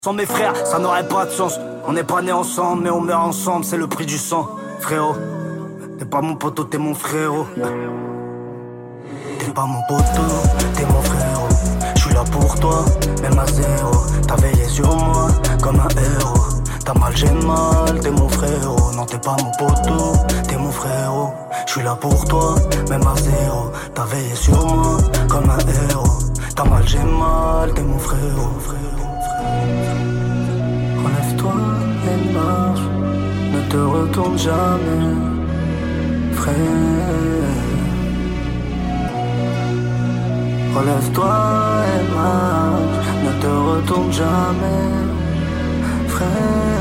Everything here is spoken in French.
Sans mes frères, ça n'aurait pas de sens. On n'est pas nés ensemble, mais on meurt ensemble, c'est le prix du sang. Frérot, t'es pas mon poteau, t'es mon frérot. T'es pas mon poteau, t'es mon frérot. J'suis là pour toi, même à zéro. T'as veillé sur moi comme un héros. T'as mal, j'ai mal, t'es mon frérot. Non, t'es pas mon poteau, t'es mon frérot. J'suis là pour toi, même à zéro. T'as veillé sur moi comme un héros. T'as mal, j'ai mal, t'es mon frérot. Relève-toi et marche, ne te retourne jamais, frère. Relève-toi et marche, ne te retourne jamais, frère.